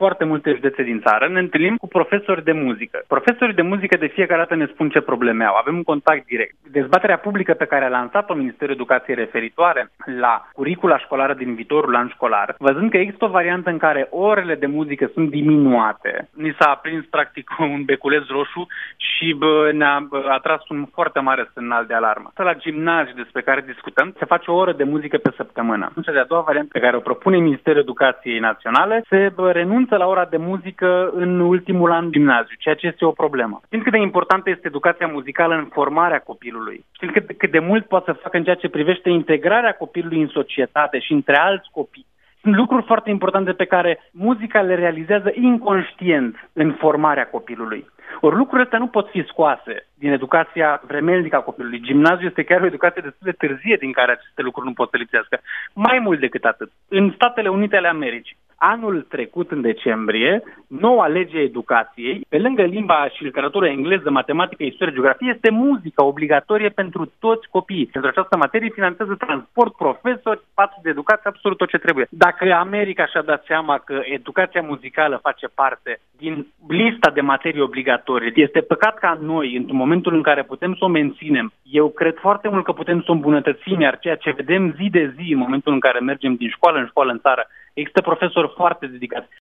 foarte multe județe din țară, ne întâlnim cu profesori de muzică. Profesorii de muzică de fiecare dată ne spun ce probleme au. Avem un contact direct. Dezbaterea publică pe care a lansat-o Ministerul Educației referitoare la curicula școlară din viitorul an școlar, văzând că există o variantă în care orele de muzică sunt diminuate, ni s-a aprins practic un beculeț roșu și ne-a atras un foarte mare semnal de alarmă. La gimnaziu despre care discutăm, se face o oră de muzică pe săptămână. Cea de-a doua variantă pe care o propune Ministerul Educației Naționale, se renunță la ora de muzică în ultimul an gimnaziu, ceea ce este o problemă. Știți cât de importantă este educația muzicală în formarea copilului? Știți cât de mult poate să facă în ceea ce privește integrarea copilului în societate și între alți copii? Sunt lucruri foarte importante pe care muzica le realizează inconștient în formarea copilului. Ori lucrurile astea nu pot fi scoase din educația vremelnică a copilului. Gimnaziul este chiar o educație destul de târzie din care aceste lucruri nu pot să lipsească. Mai mult decât atât, în Statele Unite ale Americii, anul trecut, în decembrie, noua lege a educației, pe lângă limba și literatură engleză, matematică, istorie, geografie, este muzica obligatorie pentru toți copiii. Pentru această materie finanțează transport, profesori, spațiu de educație, absolut tot ce trebuie. Dacă America și-a dat seama că educația muzicală face parte din lista de materii obligatorii, este păcat ca noi, în momentul în care putem să o menținem, eu cred foarte mult că putem să o îmbunătățim, iar ceea ce vedem zi de zi, în momentul în care mergem din școală în școală în țară, există profesori foarte dedicați.